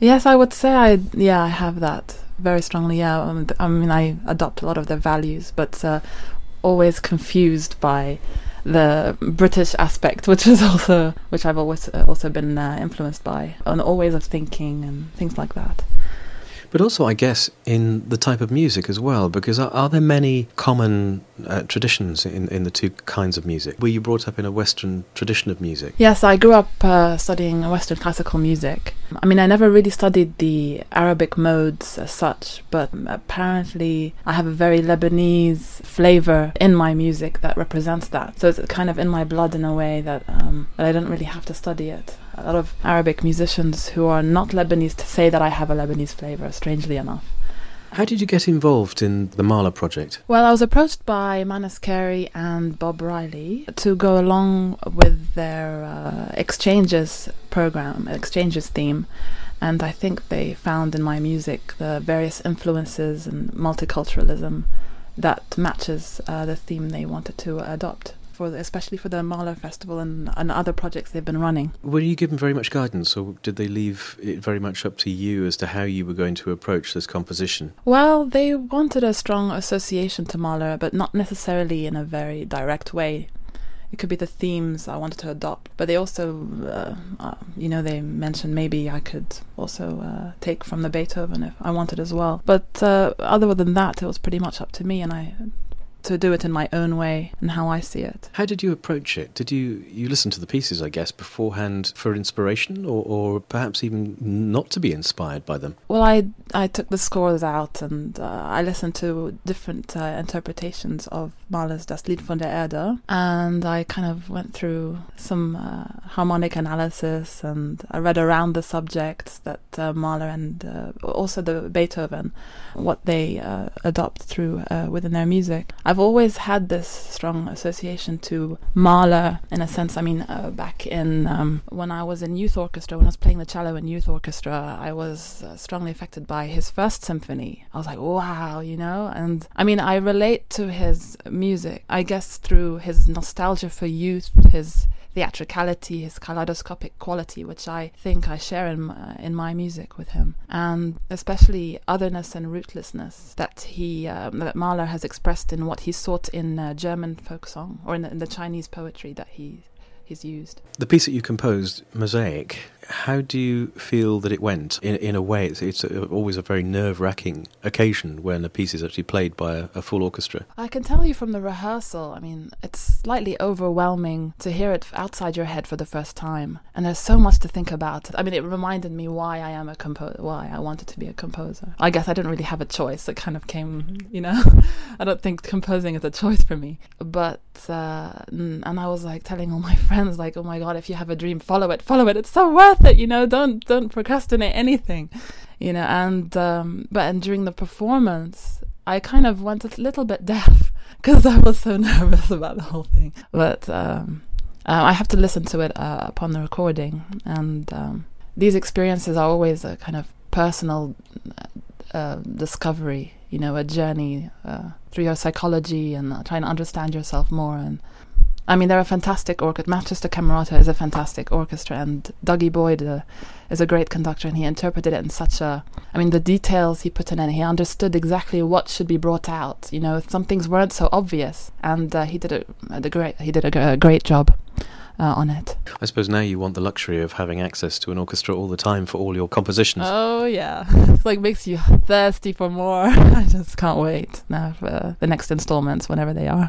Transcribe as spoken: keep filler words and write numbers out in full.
Yes, I would say I yeah I have that very strongly. Yeah, um, th- I mean I adopt a lot of their values, but uh, always confused by the British aspect, which is also which I've always uh, also been uh, influenced by, and all ways of thinking and things like that. But also, I guess, in the type of music as well, because are, are there many common uh, traditions in, in the two kinds of music? Were you brought up in a Western tradition of music? Yes, I grew up uh, studying Western classical music. I mean, I never really studied the Arabic modes as such, but apparently I have a very Lebanese flavour in my music that represents that. So it's kind of in my blood in a way that, um, that I don't really have to study it. A lot of Arabic musicians who are not Lebanese to say that I have a Lebanese flavour, strangely enough. How did you get involved in the Mahler project? Well, I was approached by Manus Carey and Bob Riley to go along with their uh, exchanges program, exchanges theme, and I think they found in my music the various influences and multiculturalism that matches uh, the theme they wanted to adopt. For the, especially for the Mahler Festival and, and other projects they've been running. Were you given very much guidance, or did they leave it very much up to you as to how you were going to approach this composition? Well, they wanted a strong association to Mahler, but not necessarily in a very direct way. It could be the themes I wanted to adopt, but they also, uh, uh, you know, they mentioned maybe I could also uh, take from the Beethoven if I wanted as well. But uh, other than that, it was pretty much up to me, and I... to do it in my own way and how I see it. How did you approach it? Did you, you listen to the pieces, I guess, beforehand for inspiration, or, or perhaps even not to be inspired by them? Well, I I took the scores out and uh, I listened to different uh, interpretations of Mahler's Das Lied von der Erde, and I kind of went through some uh, harmonic analysis, and I read around the subjects that uh, Mahler and uh, also the Beethoven, what they uh, adopt through uh, within their music. I've always had this strong association to Mahler, in a sense. I mean, uh, back in um, when I was in youth orchestra, when I was playing the cello in youth orchestra, I was uh, strongly affected by his first symphony. I was like, wow, you know? And I mean, I relate to his music, I guess, through his nostalgia for youth, his theatricality, his kaleidoscopic quality, which I think I share in my, in my music with him, and especially otherness and rootlessness that he um, that Mahler has expressed in what he sought in uh, German folk song, or in the, in the Chinese poetry that he he's used. The piece that you composed, Mosaic, how do you feel that it went? In in a way, it's, it's a, always a very nerve-wracking occasion when a piece is actually played by a, a full orchestra. I can tell you from the rehearsal, I mean, it's slightly overwhelming to hear it outside your head for the first time, and there's so much to think about. I mean, it reminded me why I am a composer, why I wanted to be a composer. I guess I didn't really have a choice. It kind of came, you know. I don't think composing is a choice for me. But, uh, and I was like telling all my friends, like, oh my God, if you have a dream, follow it, follow it. It's so worth it, you know, don't don't procrastinate anything, you know. And um but and during the performance I kind of went a little bit deaf because I was so nervous about the whole thing. But um uh, I have to listen to it uh, upon the recording, and um these experiences are always a kind of personal uh, discovery, you know, a journey uh, through your psychology and uh, trying to understand yourself more. And I mean, they're a fantastic orchestra. Manchester Camerata is a fantastic orchestra, and Dougie Boyd uh, is a great conductor, and he interpreted it in such a... I mean, the details he put in, and he understood exactly what should be brought out. You know, some things weren't so obvious, and uh, he did a, a great he did a, a great job uh, on it. I suppose now you want the luxury of having access to an orchestra all the time for all your compositions. Oh yeah, it's like makes you thirsty for more. I just can't wait now for the next installments, whenever they are.